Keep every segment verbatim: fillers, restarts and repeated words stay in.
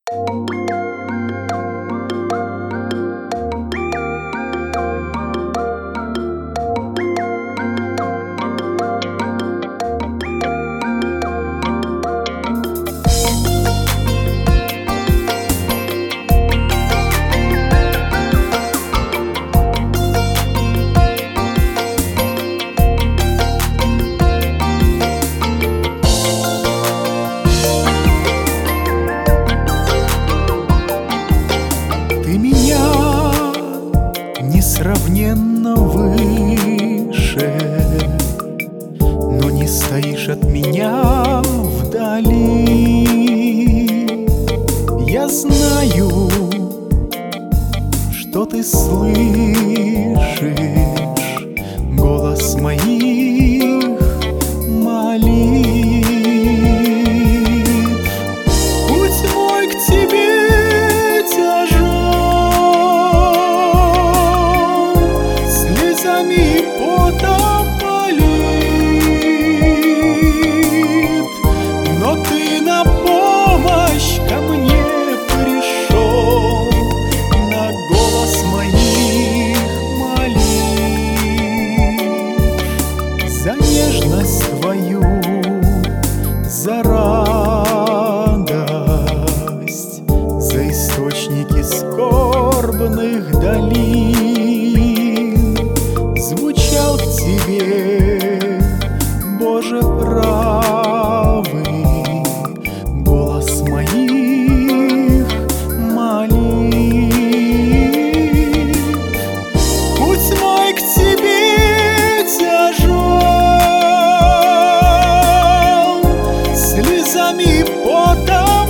Ты меня несравненно выше, но не стоишь от меня вдали. Я знаю, что ты слышишь голос моих молитв. Путь мой к тебе тяжел, слезами и потом полит, но ты на помощь ко мне пришел, на голос моих молитв. За нежность твою, за радость, за источники скорбных долин звучал к тебе, Боже правый, голос моих молитв. Путь мой к тебе тяжел, слезами и потом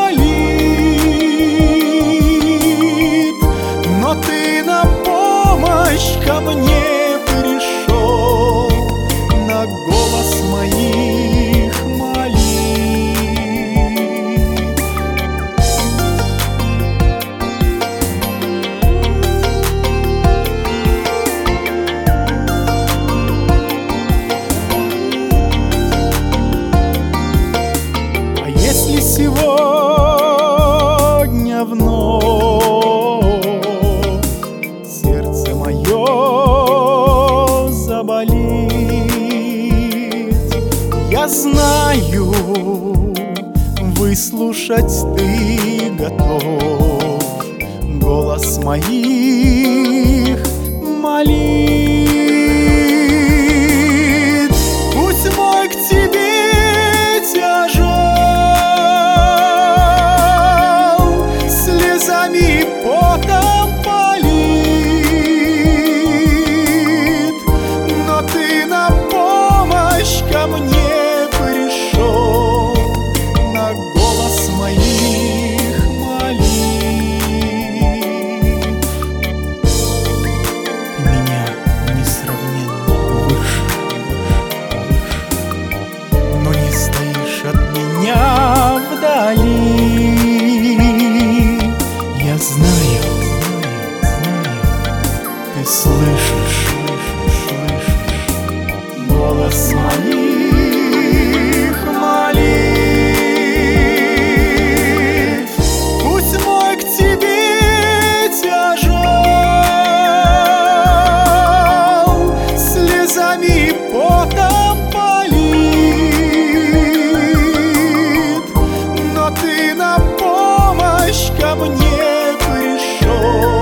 полит, но ты на помощь ко мне пришел, на голос моих молитв. А если сегодня вновь сердце мое заболит, я знаю, выслушать ты готов голос моих молитв. Путь мой к тебе тяжел, слезами и потом полит, но ты на помощь ко мне пришел, на голос моих молитв. Ты меня несравненно выше, но не стоишь от меня вдали. Я знаю, ты слышишь, слышишь голос моих молитв. Путь мой к тебе тяжел, слезами и потом полит, но ты на помощь ко мне пришел,